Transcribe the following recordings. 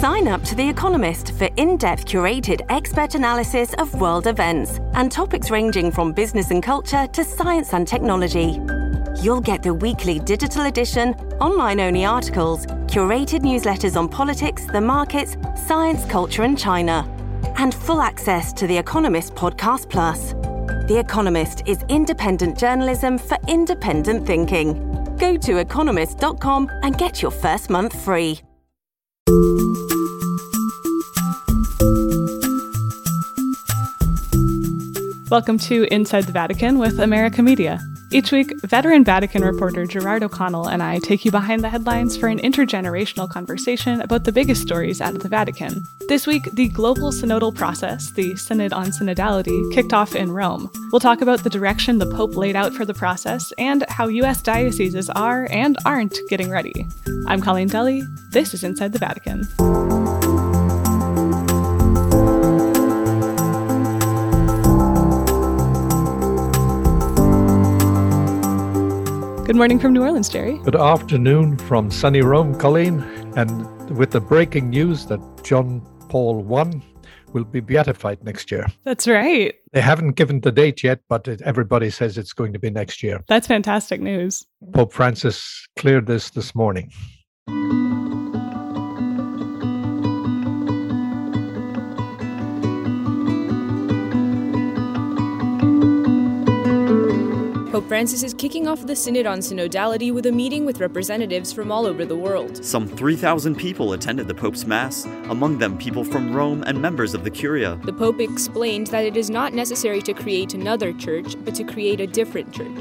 Sign up to The Economist for in-depth curated expert analysis of world events and topics ranging from business and culture to science and technology. You'll get the weekly digital edition, online-only articles, curated newsletters on politics, the markets, science, culture and China, and full access to The Economist Podcast Plus. The Economist is independent journalism for independent thinking. Go to economist.com and get your first month free. Welcome to Inside the Vatican with America Media. Each week, veteran Vatican reporter Gerard O'Connell and I take you behind the headlines for an intergenerational conversation about the biggest stories out of the Vatican. This week, the global synodal process, the Synod on Synodality, kicked off in Rome. We'll talk about the direction the Pope laid out for the process and how U.S. dioceses are and aren't getting ready. I'm Colleen Deli. This is Inside the Vatican. Good morning from New Orleans, Jerry. Good afternoon from sunny Rome, Colleen. And with the breaking news that John Paul I will be beatified next year. That's right. They haven't given the date yet, but everybody says it's going to be next year. That's fantastic news. Pope Francis cleared this morning. Pope Francis is kicking off the Synod on Synodality with a meeting with representatives from all over the world. Some 3,000 people attended the Pope's Mass, among them people from Rome and members of the Curia. The Pope explained that it is not necessary to create another church, but to create a different church.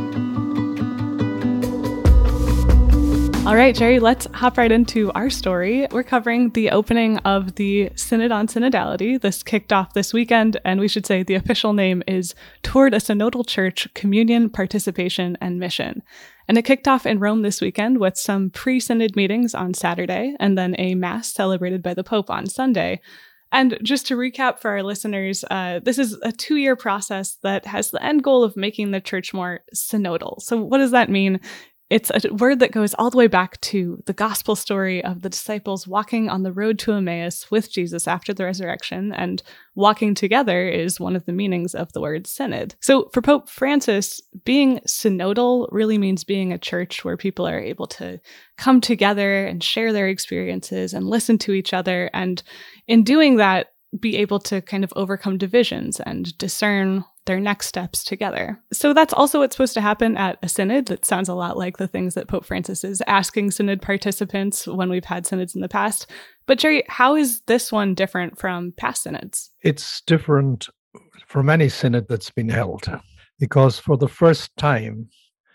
All right, Jerry, let's hop right into our story. We're covering the opening of the Synod on Synodality. This kicked off this weekend, and we should say the official name is Toward a Synodal Church, Communion, Participation, and Mission. And it kicked off in Rome this weekend with some pre-synod meetings on Saturday, and then a Mass celebrated by the Pope on Sunday. And just to recap for our listeners, this is a 2-year process that has the end goal of making the church more synodal. So what does that mean? It's a word that goes all the way back to the gospel story of the disciples walking on the road to Emmaus with Jesus after the resurrection, and walking together is one of the meanings of the word synod. So for Pope Francis, being synodal really means being a church where people are able to come together and share their experiences and listen to each other, and in doing that, be able to kind of overcome divisions and discern their next steps together. So that's also what's supposed to happen at a synod. That sounds a lot like the things that Pope Francis is asking synod participants when we've had synods in the past. But Jerry, how is this one different from past synods? It's different from any synod that's been held, because for the first time,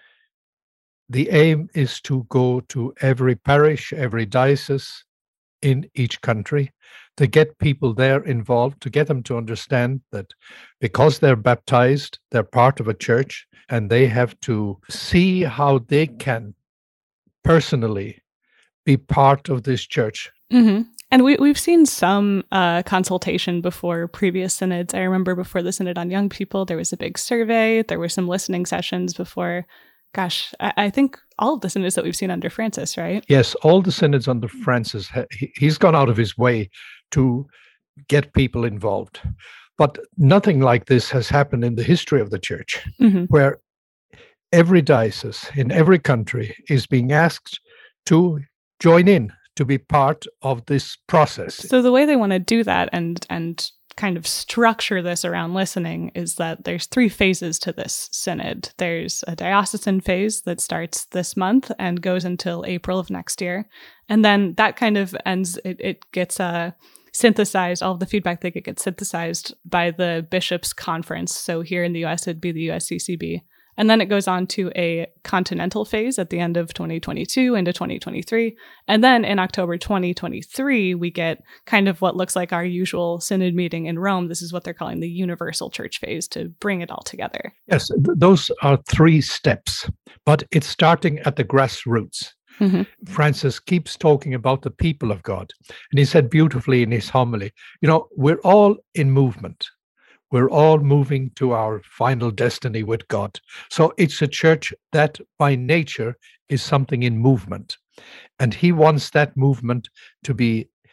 the aim is to go to every parish, every diocese in each country, to get people there involved, to get them to understand that because they're baptized, they're part of a church, and they have to see how they can personally be part of this church. Mm-hmm. And we've seen some consultation before previous synods. I remember before the Synod on Young People, there was a big survey. There were some listening sessions before. Gosh, I think all of the synods that we've seen under Francis, right? Yes, all the synods under Francis, he's gone out of his way to get people involved. But nothing like this has happened in the history of the church, where every diocese in every country is being asked to join in, to be part of this process. So the way they want to do that and kind of structure this around listening is that there's 3 phases to this synod. There's a diocesan phase that starts this month and goes until April of next year. And then that kind of ends, it gets synthesized, all of the feedback they get gets synthesized by the Bishops' Conference. So here in the US, it'd be the USCCB. And then it goes on to a continental phase at the end of 2022 into 2023. And then in October 2023, we get kind of what looks like our usual synod meeting in Rome. This is what they're calling the universal church phase, to bring it all together. Yes, those are 3 steps, but it's starting at the grassroots. Francis keeps talking about the people of God. And he said beautifully in his homily, we're all in movement. We're all moving to our final destiny with God. So it's a church that by nature is something in movement. And he wants that movement to be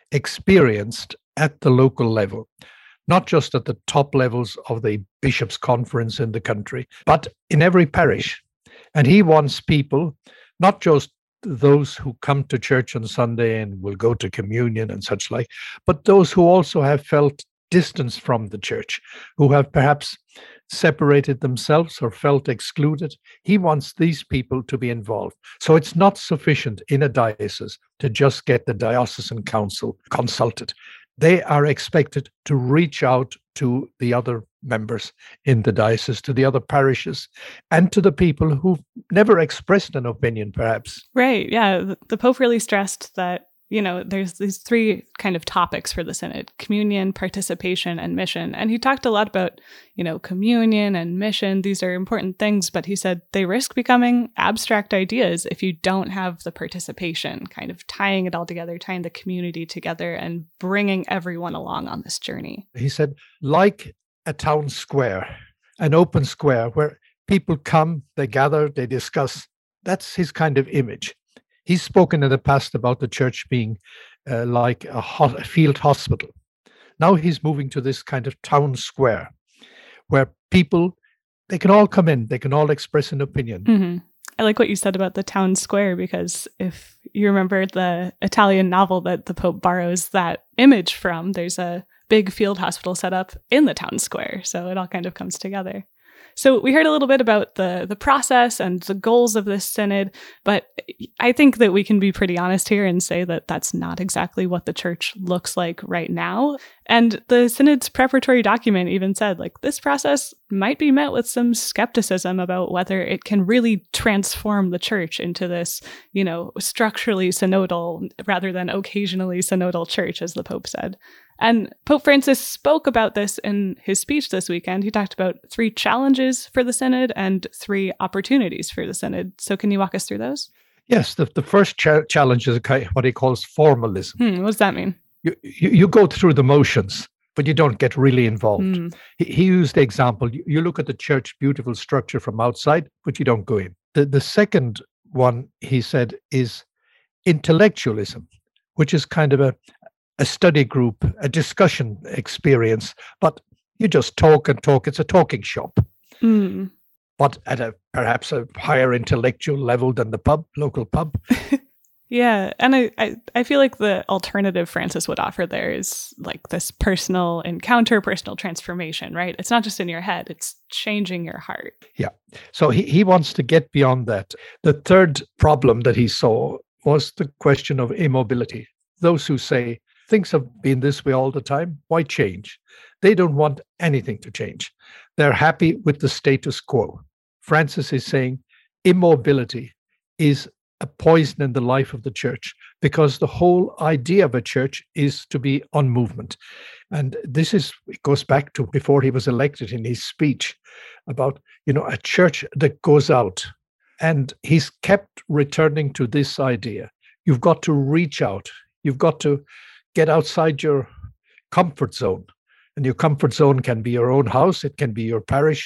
experienced at the local level, not just at the top levels of the bishops' conference in the country, but in every parish. And he wants people, not just those who come to church on Sunday and will go to communion and such like, but those who also have felt distance from the church, who have perhaps separated themselves or felt excluded. He wants these people to be involved. So it's not sufficient in a diocese to just get the diocesan council consulted. They are expected to reach out to the other members in the diocese, to the other parishes, and to the people who've never expressed an opinion, perhaps. Right. Yeah. The Pope really stressed that, there's these three kind of topics for the synod: communion, participation, and mission. And he talked a lot about, communion and mission. These are important things, but he said they risk becoming abstract ideas if you don't have the participation, kind of tying it all together, tying the community together and bringing everyone along on this journey. He said, like a town square, an open square where people come, they gather, they discuss. That's his kind of image. He's spoken in the past about the church being like a field hospital. Now he's moving to this kind of town square where people, they can all come in, they can all express an opinion. Mm-hmm. I like what you said about the town square, because if you remember the Italian novel that the Pope borrows that image from, there's a big field hospital set up in the town square. So it all kind of comes together. So we heard a little bit about the process and the goals of this synod, but I think that we can be pretty honest here and say that that's not exactly what the church looks like right now. And the synod's preparatory document even said, this process might be met with some skepticism about whether it can really transform the church into this, structurally synodal rather than occasionally synodal church, as the Pope said. And Pope Francis spoke about this in his speech this weekend. He talked about 3 challenges for the synod and 3 opportunities for the synod. So can you walk us through those? Yes, the first challenge is what he calls formalism. What does that mean? You go through the motions, but you don't get really involved. He used the example, you look at the church, beautiful structure from outside, but you don't go in. The second one, he said, is intellectualism, which is kind of a study group, a discussion experience, but you just talk and talk. It's a talking shop, but at perhaps a higher intellectual level than the local pub. Yeah, and I feel like the alternative Francis would offer there is this personal encounter, personal transformation, right? It's not just in your head, it's changing your heart. Yeah, so he wants to get beyond that. The third problem that he saw was the question of immobility. Those who say, things have been this way all the time, why change? They don't want anything to change. They're happy with the status quo. Francis is saying immobility is a poison in the life of the church, because the whole idea of a church is to be on movement. And it goes back to before he was elected in his speech about, a church that goes out. And he's kept returning to this idea. You've got to reach out. You've got to get outside your comfort zone. And your comfort zone can be your own house, it can be your parish,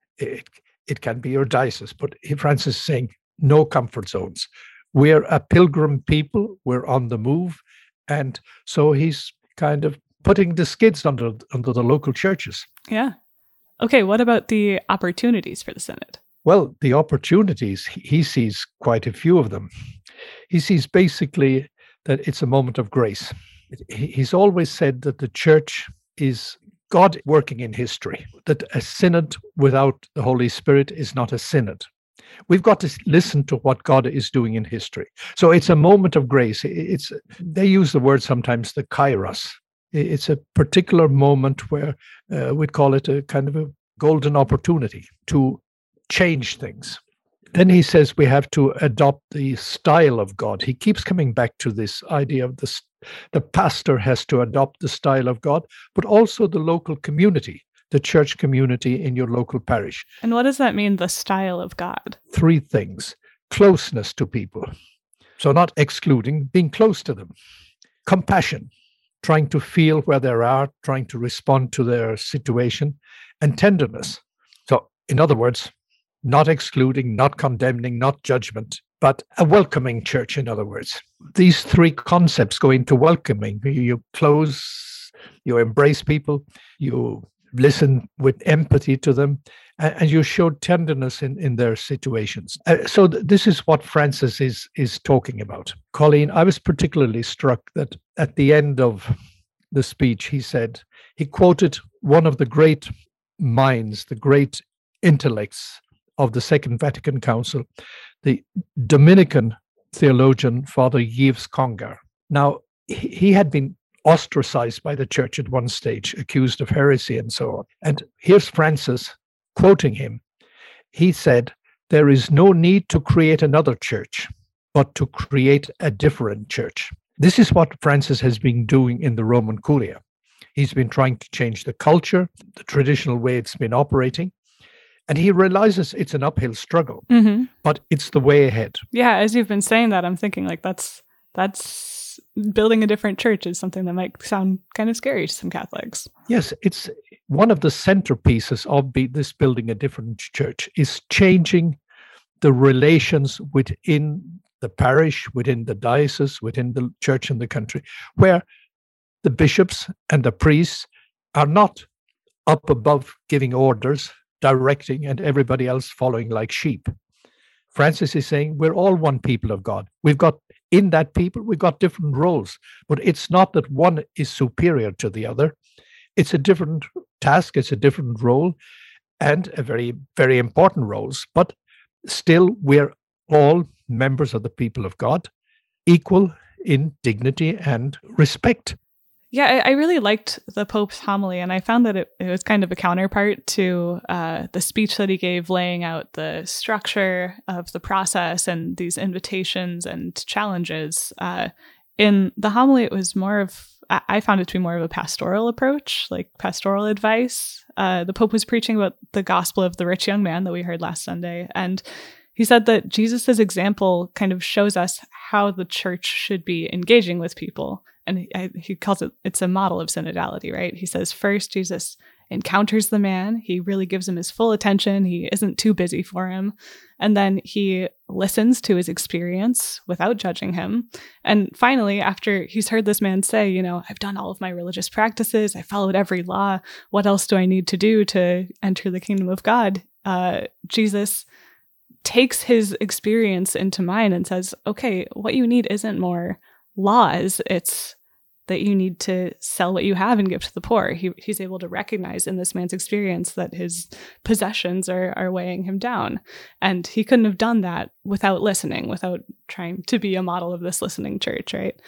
it can be your diocese. But Francis is saying, no comfort zones. We're a pilgrim people, we're on the move. And so he's kind of putting the skids under the local churches. Yeah. Okay, what about the opportunities for the synod? Well, the opportunities, he sees quite a few of them. He sees basically that it's a moment of grace. He's always said that the church is God working in history, that a synod without the Holy Spirit is not a synod. We've got to listen to what God is doing in history. So it's a moment of grace. They use the word sometimes, the kairos. It's a particular moment where we'd call it a kind of a golden opportunity to change things. Then he says we have to adopt the style of God. He keeps coming back to this idea of the pastor has to adopt the style of God, but also the local community, the church community in your local parish. And what does that mean, the style of God? 3 things. Closeness to people. So not excluding, being close to them. Compassion, trying to feel where they are, trying to respond to their situation. And tenderness. So in other words, not excluding, not condemning, not judgment, but a welcoming church, in other words. These three concepts go into welcoming. You close, you embrace people, you listen with empathy to them, and you show tenderness in their situations. So this is what Francis is talking about. Colleen, I was particularly struck that at the end of the speech, he quoted one of the great minds, the great intellects of the Second Vatican Council, the Dominican theologian, Father Yves Congar. Now, he had been ostracized by the church at one stage, accused of heresy and so on. And here's Francis quoting him. He said, "There is no need to create another church, but to create a different church." This is what Francis has been doing in the Roman Curia. He's been trying to change the culture, the traditional way it's been operating. And he realizes it's an uphill struggle, but it's the way ahead. Yeah, as you've been saying that, I'm thinking like that's building a different church is something that might sound kind of scary to some Catholics. Yes, it's one of the centerpieces of this building a different church is changing the relations within the parish, within the diocese, within the church and the country, where the bishops and the priests are not up above giving orders, directing, and everybody else following like sheep. Francis is saying we're all one people of God. We've got different roles, but it's not that one is superior to the other. It's a different task, it's a different role, and a very, very important roles, but still we're all members of the people of God, equal in dignity and respect. Yeah, I really liked the Pope's homily, and I found that it was kind of a counterpart to the speech that he gave laying out the structure of the process and these invitations and challenges. In the homily, it was I found it to be more of a pastoral approach, like pastoral advice. The Pope was preaching about the gospel of the rich young man that we heard last Sunday, and he said that Jesus's example kind of shows us how the church should be engaging with people. And he calls it's a model of synodality, right? He says, first, Jesus encounters the man. He really gives him his full attention. He isn't too busy for him. And then he listens to his experience without judging him. And finally, after he's heard this man say, I've done all of my religious practices. I followed every law. What else do I need to do to enter the kingdom of God? Jesus takes his experience into mind and says, okay, what you need isn't more laws. It's that you need to sell what you have and give to the poor. He's able to recognize in this man's experience that his possessions are weighing him down. And he couldn't have done that without listening, without trying to be a model of this listening church, right?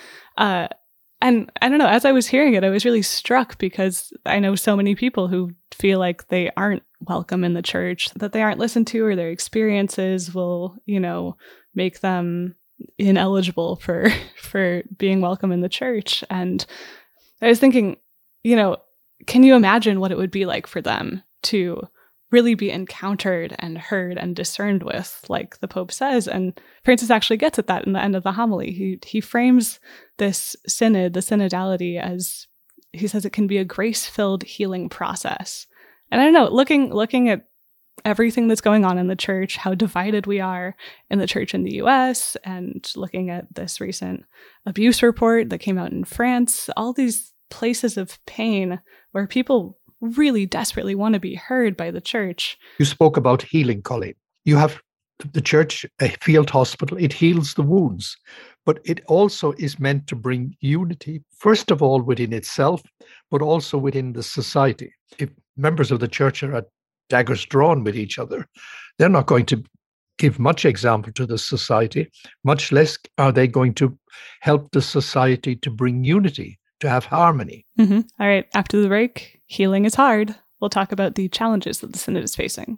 And I don't know, as I was hearing it, I was really struck because I know so many people who feel like they aren't welcome in the church, that they aren't listened to, or their experiences will, make them ineligible for being welcome in the church. And I was thinking, can you imagine what it would be like for them to really be encountered and heard and discerned with, like the Pope says? And Francis actually gets at that in the end of the homily. He frames this synod, the synodality, as he says it can be a grace-filled healing process. And I don't know, looking at everything that's going on in the church, how divided we are in the church in the US, and looking at this recent abuse report that came out in France, all these places of pain where people really desperately want to be heard by the church. You spoke about healing, Colleen. You have the church, a field hospital, it heals the wounds, but it also is meant to bring unity, first of all within itself, but also within the society. If members of the church are at daggers drawn with each other, they're not going to give much example to the society, much less are they going to help the society to bring unity, to have harmony. All right, after the break, healing is hard. We'll talk about the challenges that the Synod is facing.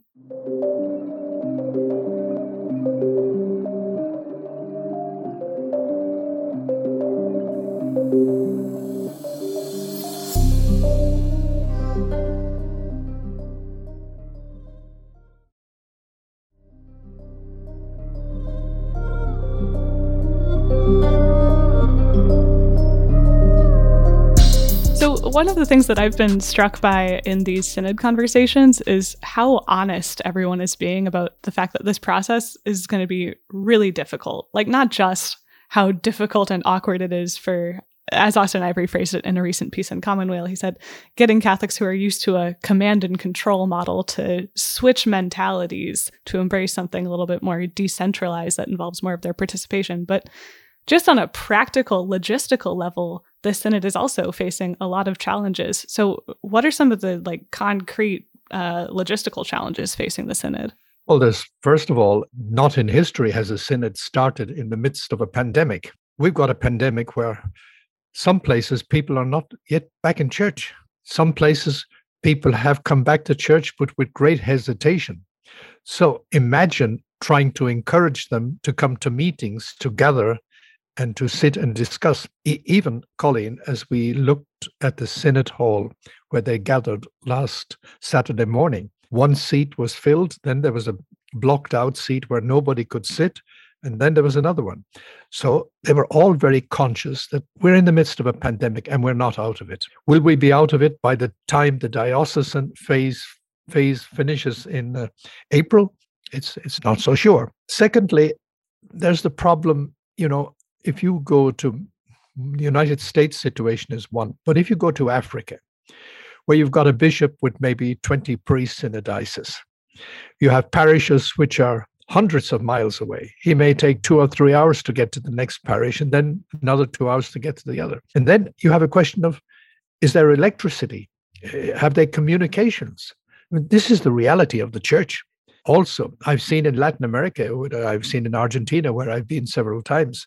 So one of the things that I've been struck by in these synod conversations is how honest everyone is being about the fact that this process is going to be really difficult. Like, not just how difficult and awkward it is for, as Austin Ivory phrased it in a recent piece in Commonweal, he said, getting Catholics who are used to a command and control model to switch mentalities to embrace something a little bit more decentralized that involves more of their participation. But just on a practical, logistical level, the synod is also facing a lot of challenges. So what are some of the concrete logistical challenges facing the synod? Well, there's, first of all, not in history has a synod started in the midst of a pandemic. We've got a pandemic where some places people are not yet back in church. Some places people have come back to church, but with great hesitation. So imagine trying to encourage them to come to meetings, to gather, and to sit and discuss. Even, Colleen, as we looked at the Synod Hall where they gathered last Saturday morning, one seat was filled, then there was a blocked out seat where nobody could sit, and then there was another one. So they were all very conscious that we're in the midst of a pandemic and we're not out of it. Will we be out of it by the time the diocesan phase finishes in April? It's not so sure. Secondly, there's the problem, if you go to the United States situation is one, but if you go to Africa, where you've got a bishop with maybe 20 priests in a diocese, you have parishes which are hundreds of miles away. He may take 2 or 3 hours to get to the next parish and then another 2 hours to get to the other. And then you have a question of, is there electricity? Have they communications? I mean, this is the reality of the church. Also, I've seen in Latin America, I've seen in Argentina, where I've been several times,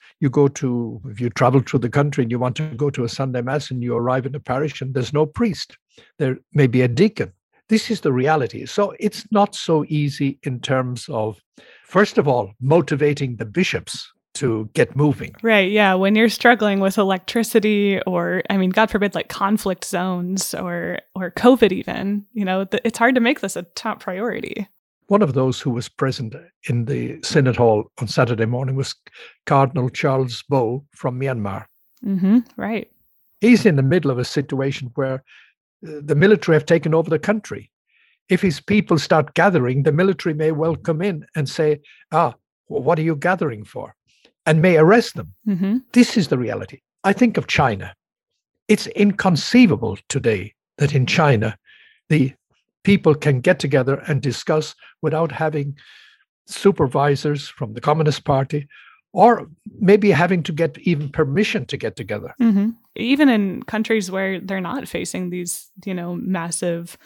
if you travel through the country and you want to go to a Sunday Mass and you arrive in a parish and there's no priest, there may be a deacon. This is the reality. So it's not so easy in terms of, first of all, motivating the bishops to get moving. Right, yeah. When you're struggling with electricity or, God forbid, conflict zones or COVID even, it's hard to make this a top priority. One of those who was present in the Synod Hall on Saturday morning was Cardinal Charles Bo from Myanmar. Mm-hmm, right. He's in the middle of a situation where the military have taken over the country. If his people start gathering, the military may well come in and say, what are you gathering for? And may arrest them. Mm-hmm. This is the reality. I think of China. It's inconceivable today that in China, the people can get together and discuss without having supervisors from the Communist Party or maybe having to get even permission to get together. Mm-hmm. Even in countries where they're not facing these, massive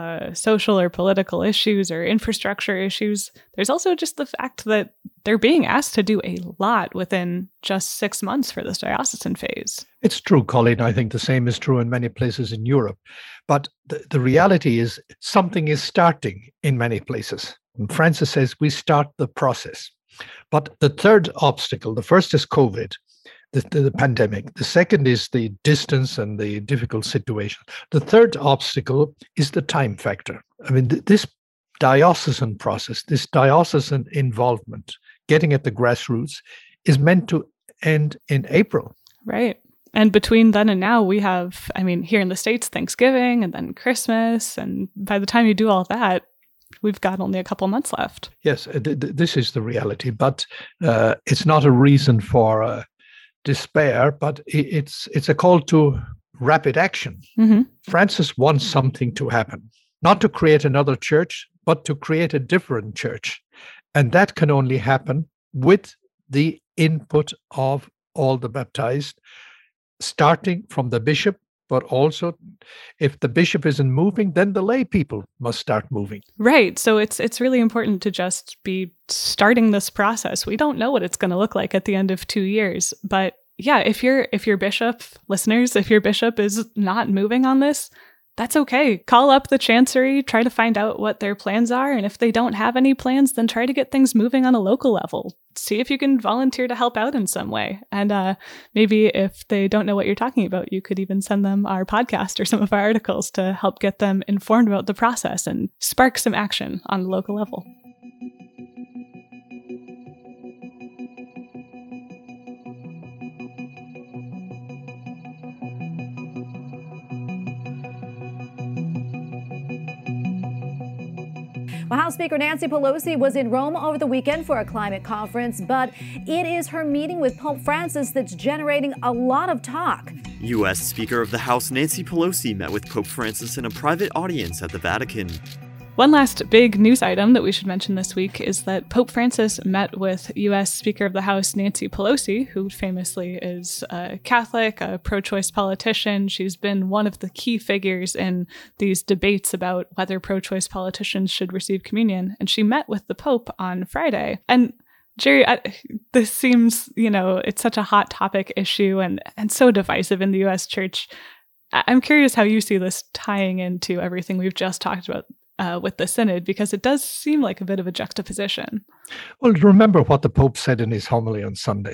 social or political issues or infrastructure issues, there's also just the fact that they're being asked to do a lot within just 6 months for this diocesan phase. It's true, Colleen. I think the same is true in many places in Europe. But the reality is something is starting in many places. And Francis says we start the process. But the third obstacle, the first is COVID, the pandemic. The second is the distance and the difficult situation. The third obstacle is the time factor. This diocesan process, this diocesan involvement, getting at the grassroots, is meant to end in April. Right. And between then and now, we have, here in the States, Thanksgiving and then Christmas. And by the time you do all that, we've got only a couple months left. Yes, this is the reality. But it's not a reason for despair, but it's a call to rapid action. Mm-hmm. Francis wants something to happen, not to create another church, but to create a different church. And that can only happen with the input of all the baptized, starting from the bishop, but also if the bishop isn't moving, then the lay people must start moving. Right. So it's really important to just be starting this process. We don't know what it's going to look like at the end of 2 years, but yeah, if your bishop, listeners, if your bishop is not moving on this, that's okay. Call up the chancery, try to find out what their plans are. And if they don't have any plans, then try to get things moving on a local level. See if you can volunteer to help out in some way. And maybe if they don't know what you're talking about, you could even send them our podcast or some of our articles to help get them informed about the process and spark some action on the local level. Well, House Speaker Nancy Pelosi was in Rome over the weekend for a climate conference, but it is her meeting with Pope Francis that's generating a lot of talk. U.S. Speaker of the House Nancy Pelosi met with Pope Francis in a private audience at the Vatican. One last big news item that we should mention this week is that Pope Francis met with U.S. Speaker of the House Nancy Pelosi, who famously is a Catholic, a pro-choice politician. She's been one of the key figures in these debates about whether pro-choice politicians should receive communion. And she met with the Pope on Friday. And Jerry, this seems, it's such a hot topic issue and so divisive in the U.S. church. I'm curious how you see this tying into everything we've just talked about with the Synod, because it does seem like a bit of a juxtaposition. Well, remember what the Pope said in his homily on Sunday.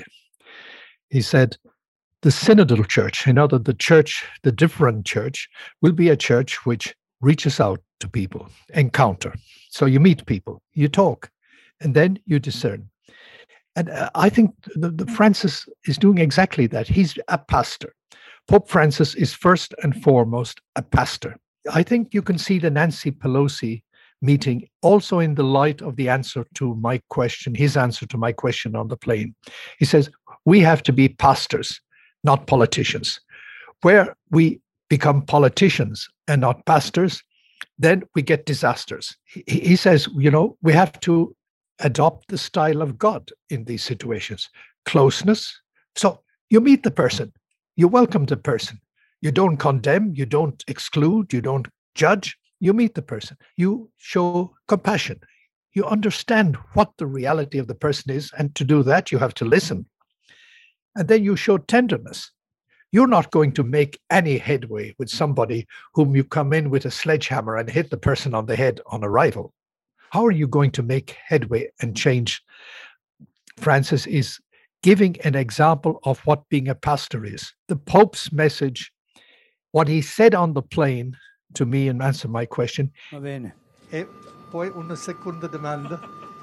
He said, the synodal church, the different church, will be a church which reaches out to people, encounter. So you meet people, you talk, and then you discern. And I think the Francis is doing exactly that. He's a pastor. Pope Francis is first and foremost a pastor. I think you can see the Nancy Pelosi meeting also in the light of the answer to my question, his answer to my question on the plane. He says, we have to be pastors, not politicians. Where we become politicians and not pastors, then we get disasters. He says, we have to adopt the style of God in these situations. Closeness. So you meet the person, you welcome the person. You don't condemn, you don't exclude, you don't judge. You meet the person. You show compassion. You understand what the reality of the person is. And to do that, you have to listen. And then you show tenderness. You're not going to make any headway with somebody whom you come in with a sledgehammer and hit the person on the head on arrival. How are you going to make headway and change? Francis is giving an example of what being a pastor is. The Pope's message, what he said on the plane to me and answer my question. Va bene. E poi una seconda domanda.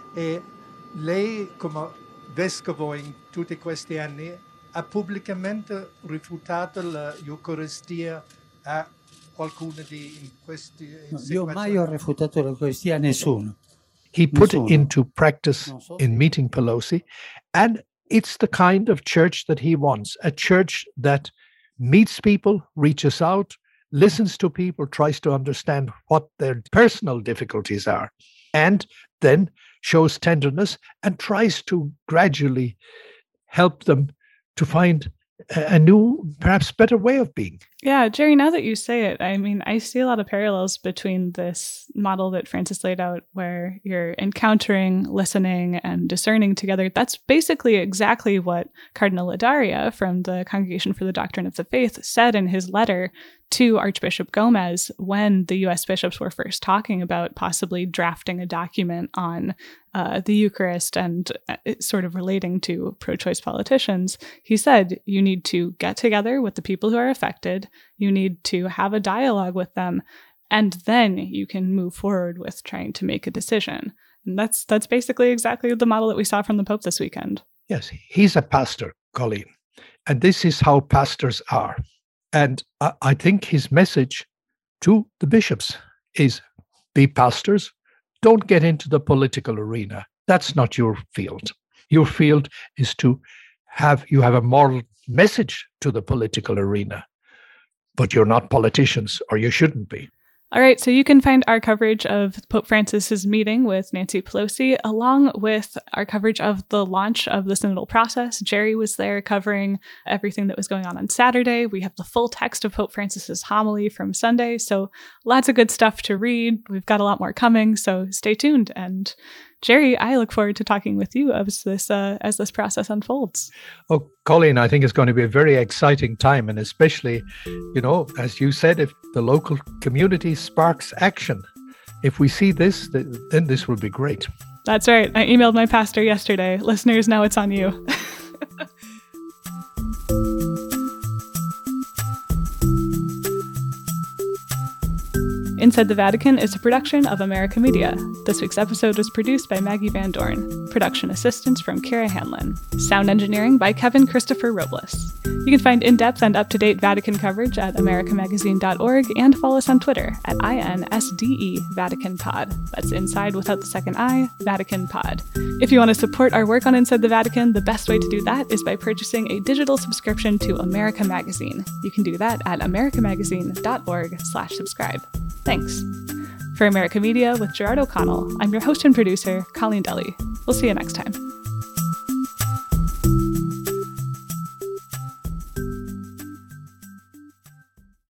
E lei, come vescovo in tutti questi anni, ha pubblicamente rifiutato l'Eucaristia a qualcuno di questi situazioni? Io mai ho rifiutato l'Eucaristia a nessuno. He put it into practice in meeting Pelosi, and it's the kind of church that he wants, a church that meets people, reaches out, listens to people, tries to understand what their personal difficulties are, and then shows tenderness and tries to gradually help them to find a new, perhaps better way of being. Yeah, Jerry, now that you say it, I mean, I see a lot of parallels between this model that Francis laid out where you're encountering, listening, and discerning together. That's basically exactly what Cardinal Ladaria from the Congregation for the Doctrine of the Faith said in his letter to Archbishop Gomez when the U.S. bishops were first talking about possibly drafting a document on the Eucharist and sort of relating to pro-choice politicians. He said, you need to get together with the people who are affected. You need to have a dialogue with them, and then you can move forward with trying to make a decision. And that's basically exactly the model that we saw from the Pope this weekend. Yes, he's a pastor, Colleen, and this is how pastors are. And I think his message to the bishops is be pastors, don't get into the political arena. That's not your field. Your field is to have a moral message to the political arena. But you're not politicians, or you shouldn't be. All right, so you can find our coverage of Pope Francis's meeting with Nancy Pelosi, along with our coverage of the launch of the synodal process. Jerry was there covering everything that was going on Saturday. We have the full text of Pope Francis's homily from Sunday, so lots of good stuff to read. We've got a lot more coming, so stay tuned. And Jerry, I look forward to talking with you as this process unfolds. Oh, Colleen, I think it's going to be a very exciting time, and especially, as you said, if the local community sparks action. If we see this, then this will be great. That's right. I emailed my pastor yesterday. Listeners, now it's on you. Inside the Vatican is a production of America Media. This week's episode was produced by Maggie Van Dorn. Production assistance from Kara Hanlon. Sound engineering by Kevin Christopher Robles. You can find in-depth and up-to-date Vatican coverage at americamagazine.org and follow us on Twitter at INSDE Vatican Pod. That's inside without the second I, Vatican Pod. If you want to support our work on Inside the Vatican, the best way to do that is by purchasing a digital subscription to America Magazine. You can do that at americamagazine.org/subscribe. Thanks. For America Media with Gerard O'Connell, I'm your host and producer, Colleen Deli. We'll see you next time.